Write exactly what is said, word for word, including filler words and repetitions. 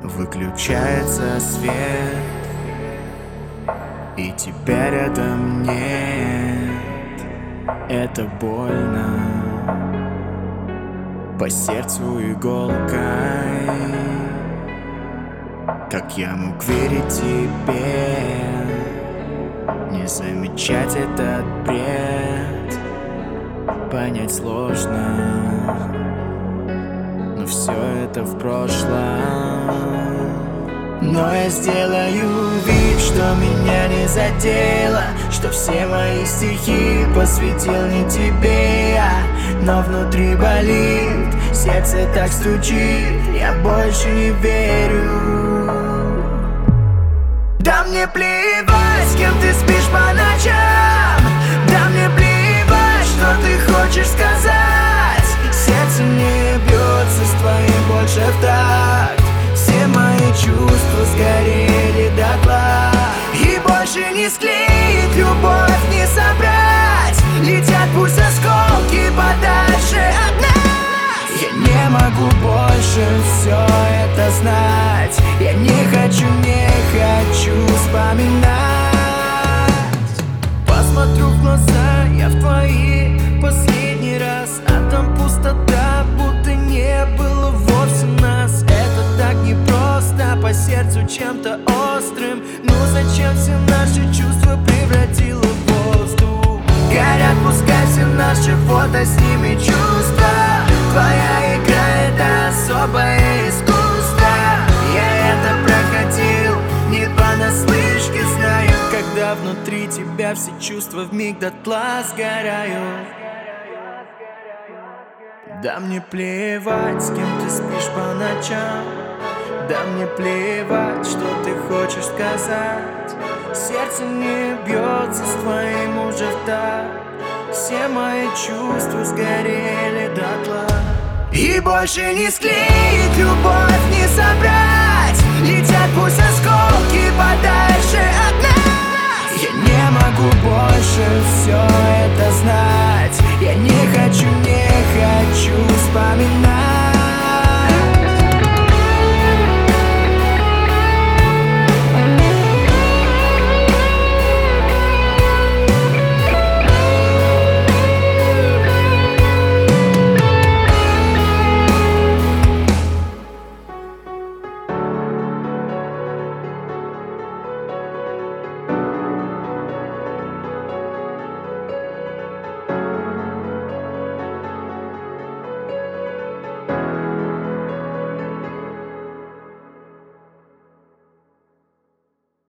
Выключается свет, и тебя рядом нет. Это больно, по сердцу иголкой. Как я мог верить тебе, не замечать этот бред? Понять сложно, но все это в прошлом. Но я сделаю вид, что меня не задело, что все мои стихи посвятил не тебе я. Но внутри болит, сердце так стучит, я больше не верю. Да мне плевать, с кем ты спишь по ночам. Да мне плевать, что ты хочешь сказать. Сердце не бьется с твоим больше в такт. Все мои чувства сгорели дотла, и больше не склеить, любовь не собрать. Летят пусть осколки подальше от нас. Я не могу больше все это знать. Я не хочу, не хочу вспоминать. Посмотрю в глаза я в твои последний раз, а там пустота, будто не было вовсе нас. Это так непросто, по сердцу чем-то острым. Ну зачем все наши чувства превратило в воздух? Горят пускай все наши фото, с ними чувства. Твоя игра — это особое искусство. Я это проходил не понаслышке, знаю. Когда внутри тебя все чувства вмиг дотла сгорают. Да мне плевать, с кем ты спишь по ночам. Да мне плевать, что ты хочешь сказать. Сердце не бьется с твоим уже в такт. Все мои чувства сгорели дотла, и больше не склеить, любовь не собрать. Летят пусть осколки подальше от нас. Я не могу больше все это знать. Я не хочу, не хочу вспоминать.